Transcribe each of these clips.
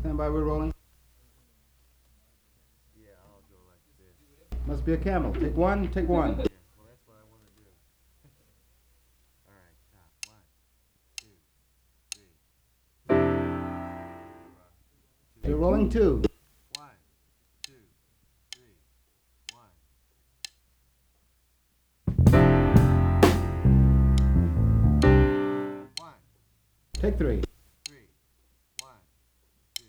Stand by, we're rolling. Yeah, I'll go like this. Must be a camel. Take one, take one. Yeah, well, that's what I want to do. All right, top. One, two, three. We're rolling two. One, two, three. One. One, Take three. three. One, two.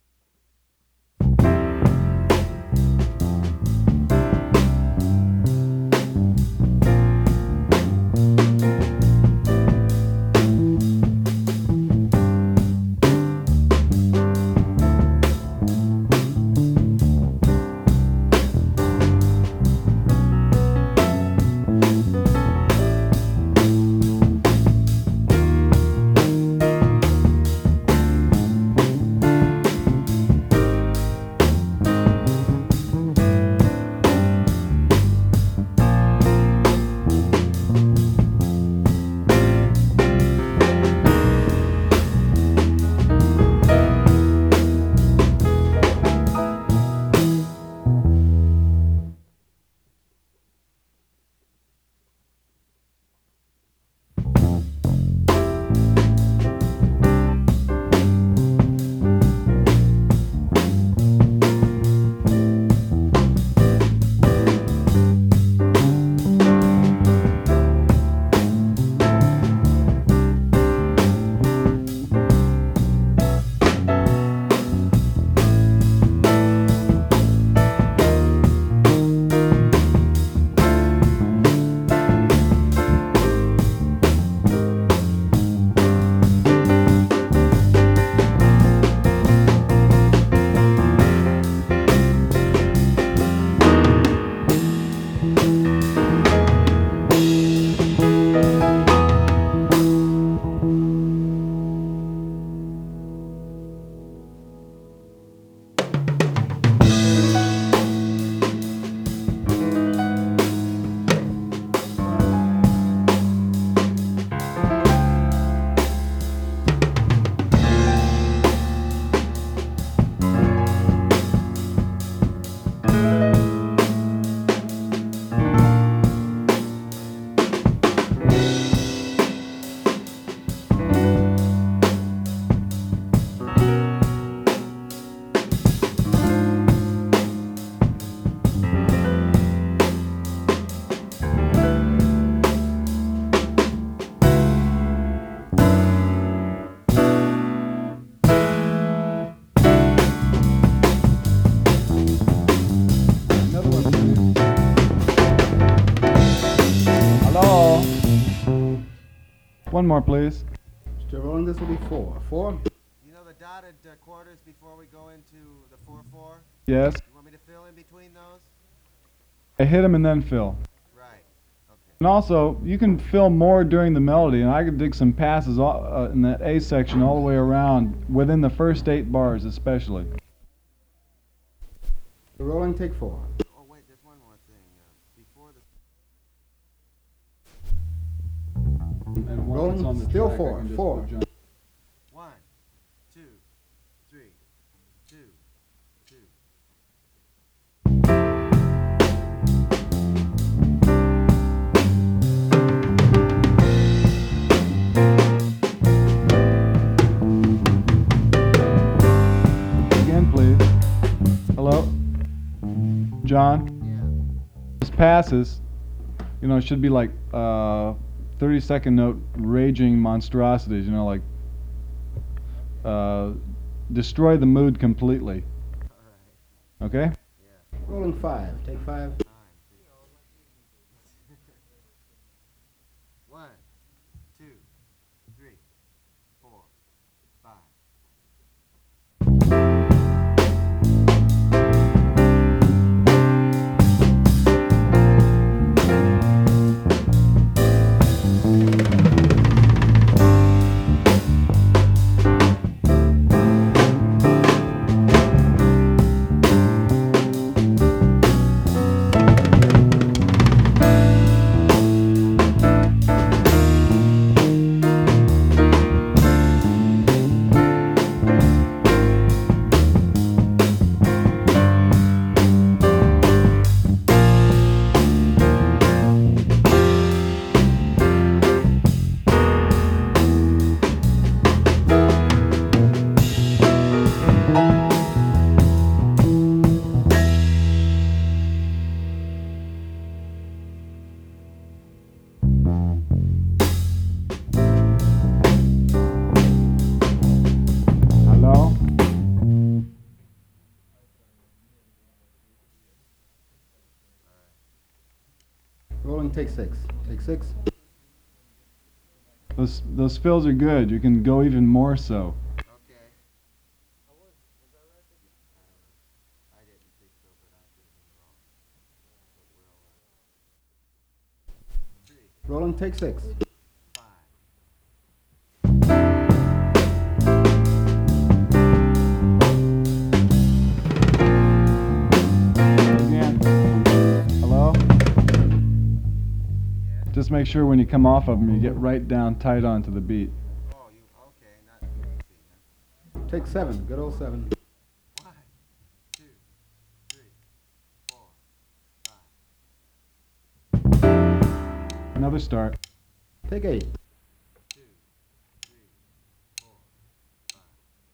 Another one, please. Hello? One more, please. Still rolling, this will be four. Four. You know the dotted quarters before we go into the 4/4? Yes. You want me to fill in between those? I hit him and then fill. Right. Okay. And also, you can fill more during the melody, and I could dig some passes in that A section all the way around, within the first 8 bars especially. We're rolling, take four. Oh wait, there's one more thing. Before the And Rolling, still four. Four. one, two, three, two, two. Again, please. Hello? John? Yeah. This passes, you know, it should be like 30-second note raging monstrosities, you know, like destroy the mood completely. All right. Okay? Yeah. Rolling five. Take five. Time. One, two, three, four, five. Rolling, take 6. Take 6. Those fills are good. You can go even more so. Okay. I didn't think so, but I could have been wrong. But we'll, 3, Rolling, take 6. 5. Again. Hello? Just make sure when you come off of them, you get right down tight onto the beat. Oh, you, okay, not easy, huh? Take 7. Good old 7. 1, 2, 3, 4, 5. Another start. Take 8. 2, 3, 4, 5.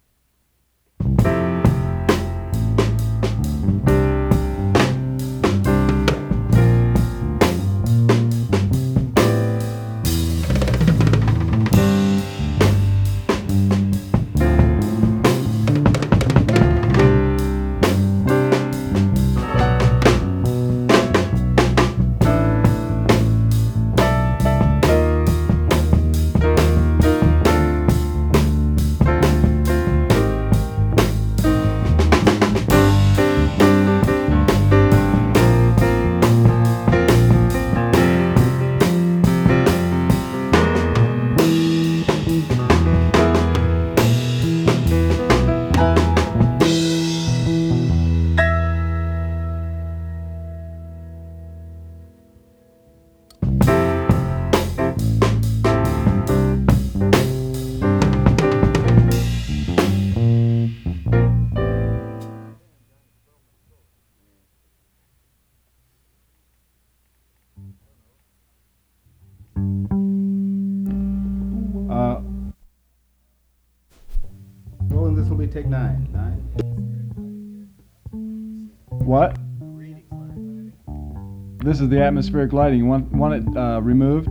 Rolling, this will be take 9. 9. What? This is the atmospheric lighting. You want it removed?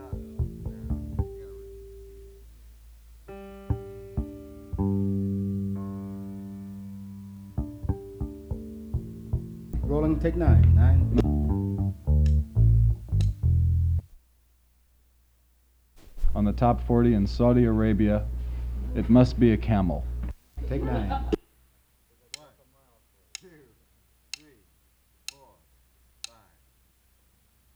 Rolling, take 9. 9. On the top 40 in Saudi Arabia, it must be a camel. Take 9.